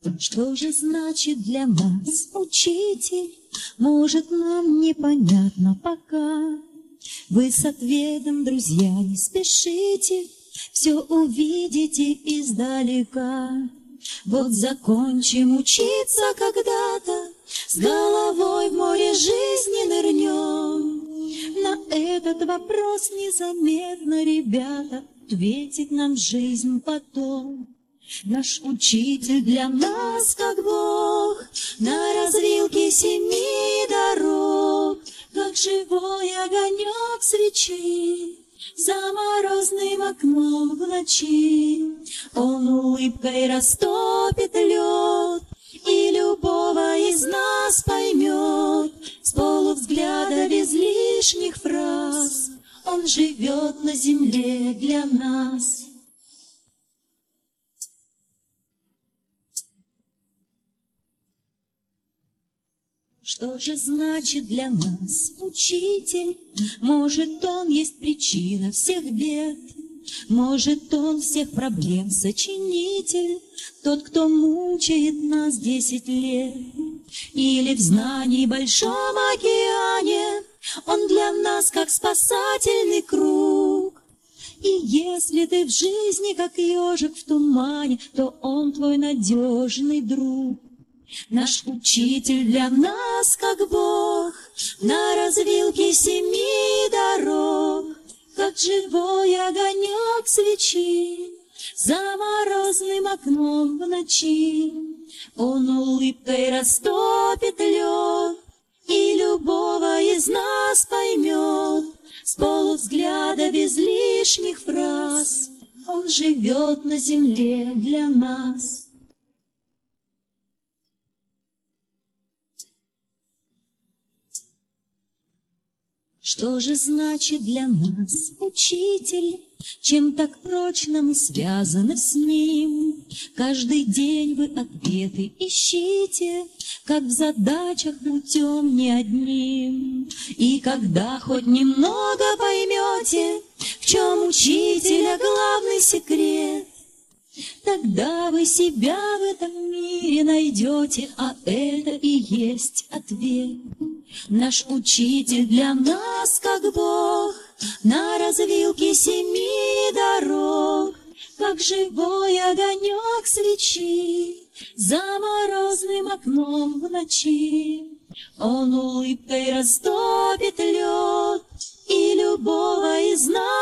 Что же значит для нас учитель? Может, нам непонятно пока. Вы с ответом, друзья, не спешите, все увидите издалека. Вот закончим учиться когда-то, с головой в море жизни нырнем. На этот вопрос незаметно, ребята, ответит нам жизнь потом. Наш учитель для нас, как Бог, на развилке 7 дорог, как живой огонек свечи за морозным окном в ночи. Он улыбкой растопит лед и любого из нас поймет. С полувзгляда без лишних фраз он живет на земле для нас. Что же значит для нас учитель? Может, он есть причина всех бед, может, он всех проблем сочинитель, тот, кто мучает нас 10 лет. Или в знании большом океане он для нас как спасательный круг. И если ты в жизни как ежик в тумане, то он твой надежный друг. Наш учитель для нас, как Бог, на развилке 7 дорог, как живой огонек свечи за морозным окном в ночи. Он улыбкой растопит лед и любого из нас поймет. С полувзгляда без лишних фраз он живет на земле для нас. Что же значит для нас учитель? Чем так прочно мы связаны с ним? Каждый день вы ответы ищите, как в задачах путем не одним. И когда хоть немного поймете, в чем учителя главный секрет, тогда вы себя в этом мире найдете, а это и есть ответ. Наш учитель для нас, как Бог, на развилке 7 дорог, как живой огонек свечи за морозным окном в ночи. Он улыбкой растопит лед и любого из нас